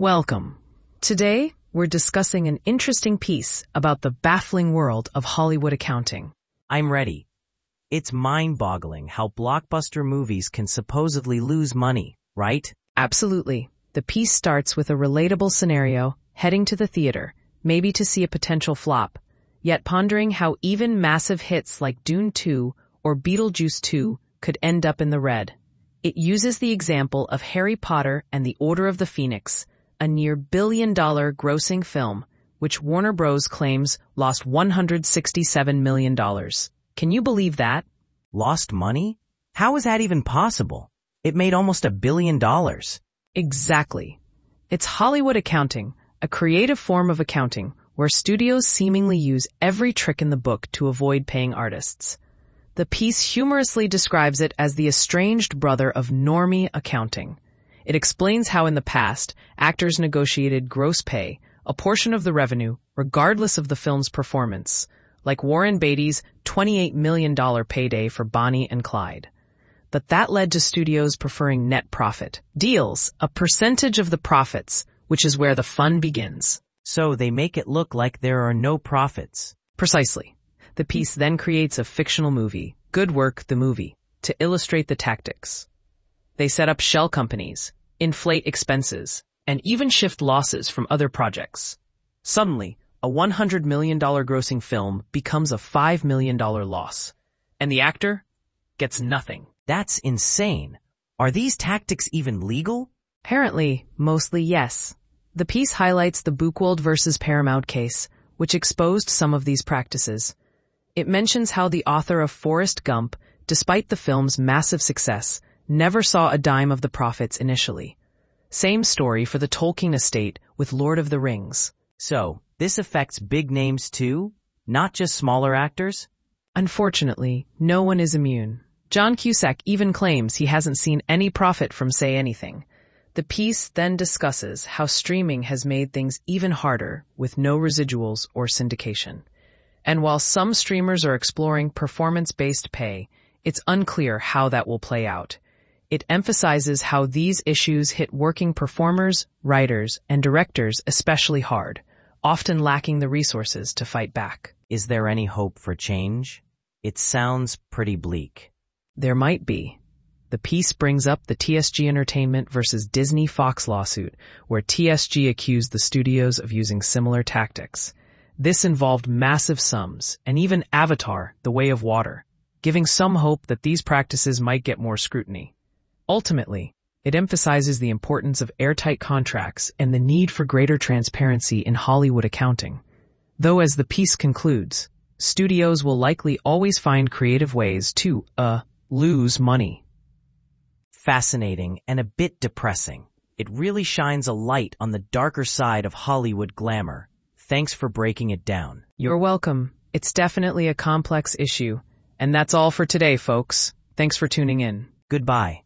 Welcome. Today, we're discussing an interesting piece about the baffling world of Hollywood accounting. I'm ready. It's mind-boggling how blockbuster movies can supposedly lose money, right? Absolutely. The piece starts with a relatable scenario, heading to the theater, maybe to see a potential flop, yet pondering how even massive hits like Dune 2 or Beetlejuice 2 could end up in the red. It uses the example of Harry Potter and the Order of the Phoenix, a near billion-dollar grossing film, which Warner Bros. Claims lost $167 million. Can you believe that? Lost money? How is that even possible? It made almost $1 billion. Exactly. It's Hollywood accounting, a creative form of accounting where studios seemingly use every trick in the book to avoid paying artists. The piece humorously describes it as the estranged brother of normie accounting. It explains how in the past, actors negotiated gross pay, a portion of the revenue, regardless of the film's performance, like Warren Beatty's $28 million payday for Bonnie and Clyde. But that led to studios preferring net profit deals, a percentage of the profits, which is where the fun begins. So they make it look like there are no profits. Precisely. The piece then creates a fictional movie, Good Work, the Movie, to illustrate the tactics. They set up shell companies, inflate expenses, and even shift losses from other projects. Suddenly, a $100 million grossing film becomes a $5 million loss, and the actor gets nothing. That's insane. Are these tactics even legal? Apparently, mostly yes. The piece highlights the Buchwald versus Paramount case, which exposed some of these practices. It mentions how the author of Forrest Gump, despite the film's massive success, never saw a dime of the profits initially. Same story for the Tolkien estate with Lord of the Rings. So, this affects big names too? Not just smaller actors? Unfortunately, no one is immune. John Cusack even claims he hasn't seen any profit from Say Anything. The piece then discusses how streaming has made things even harder with no residuals or syndication. And while some streamers are exploring performance-based pay, it's unclear how that will play out. It emphasizes how these issues hit working performers, writers, and directors especially hard, often lacking the resources to fight back. Is there any hope for change? It sounds pretty bleak. There might be. The piece brings up the TSG Entertainment versus Disney Fox lawsuit, where TSG accused the studios of using similar tactics. This involved massive sums, and even Avatar, The Way of Water, giving some hope that these practices might get more scrutiny. Ultimately, it emphasizes the importance of airtight contracts and the need for greater transparency in Hollywood accounting. Though as the piece concludes, studios will likely always find creative ways to, lose money. Fascinating and a bit depressing. It really shines a light on the darker side of Hollywood glamour. Thanks for breaking it down. You're welcome. It's definitely a complex issue. And that's all for today, folks. Thanks for tuning in. Goodbye.